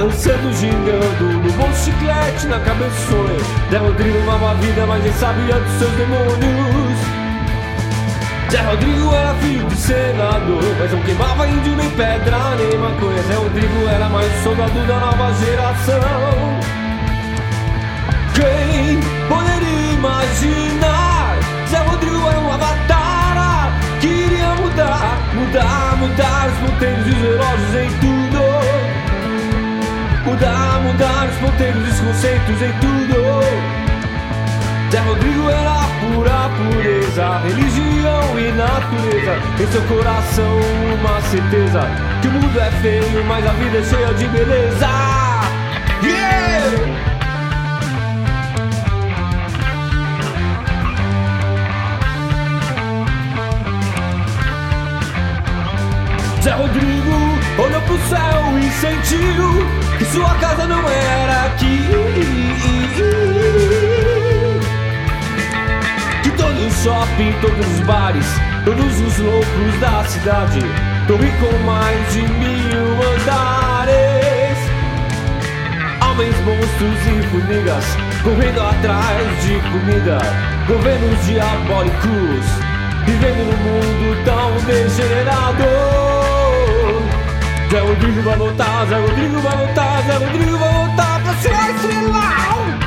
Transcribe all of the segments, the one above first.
dançando, gingando, no bom chiclete, na cabeça o sonho. Zé Rodrigo amava a vida, mas nem sabia dos seus demônios. Zé Rodrigo era filho de senador, mas não queimava índio, nem pedra, nem maconha. Zé Rodrigo era mais um soldado da nova geração. Quem poderia imaginar? Zé Rodrigo era um avatar, queria mudar os ponteiros e os relógios em tudo. Mudar os ponteiros e os conceitos em tudo. Zé Rodrigo era pura pureza, religião e natureza. Em seu coração uma certeza que o mundo é feio, mas a vida é cheia de beleza. Yeah! Zé Rodrigo olhou pro céu e sentiu que sua casa não era aqui. Que todo o shopping, todos os bares, todos os loucos da cidade, torre com mais de 1000 andares. Homens, monstros e formigas correndo atrás de comida, governos diabólicos vivendo num mundo tão degenerado. Zé Rodrigo vai voltar, Zé Rodrigo vai voltar, Zé Rodrigo vai voltar pra ser a estrela.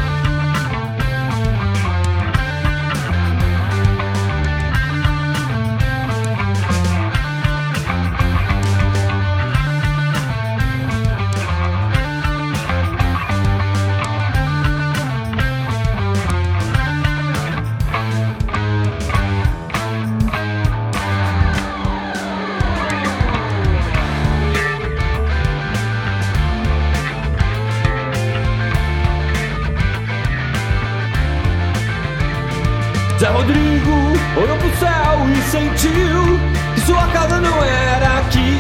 Zé Rodrigo olhou pro céu e sentiu que sua casa não era aqui.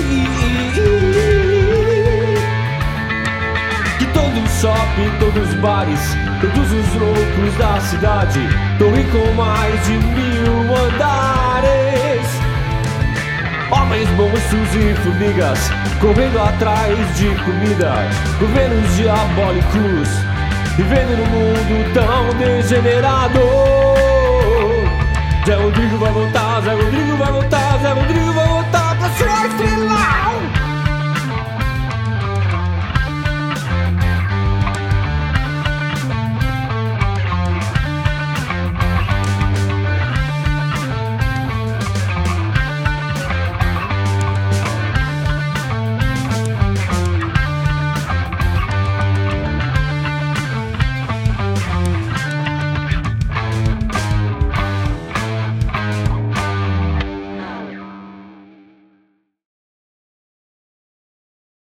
Que todo o shopping, todos os bares, todos os loucos da cidade, torre com mais de 1000 andares. Homens, monstros e formigas correndo atrás de comida, governos diabólicos vivendo num mundo tão degenerado. Zé Rodrigo vai voltar, Zé Rodrigo vai voltar, Zé Rodrigo vai voltar pra sua estrela.